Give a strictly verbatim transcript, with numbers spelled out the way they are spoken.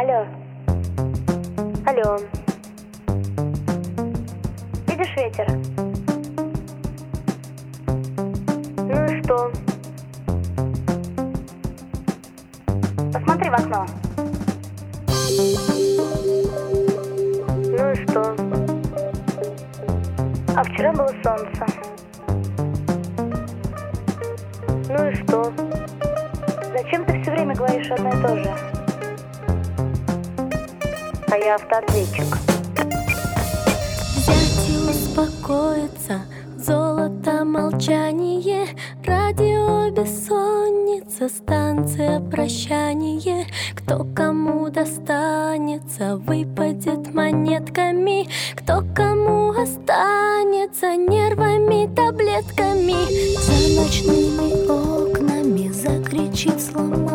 Алло. Алло. Видишь ветер? Ну и что? Посмотри в окно. Ну и что? А вчера было солнце. Ну и что? Зачем ты все время говоришь одно и то же? А я автоответчик. Взять и успокоиться, золото молчание, радио бессонница, станция прощание. Кто кому достанется, выпадет монетками, кто кому останется нервами, таблетками. За ночными окнами закричит сломанный